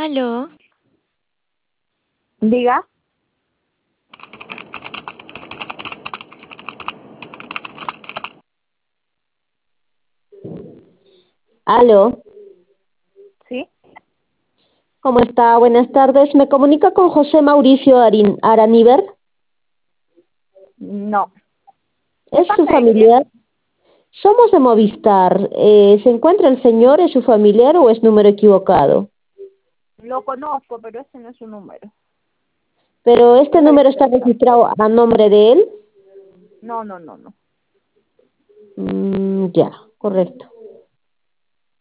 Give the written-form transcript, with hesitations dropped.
Aló, Diga, Aló, ¿sí? ¿cómo está? Buenas tardes. ¿Me comunica con José Mauricio Araníver? No. ¿De ¿Es su parte de quién? familiar? Somos de Movistar. ¿Se encuentra el señor? ¿Es su familiar o es número equivocado? Lo conozco, pero ese no es su número. Pero este Por eso le número estoy está preguntando. registrado a nombre de él. No, no, no, no. Ya, correcto.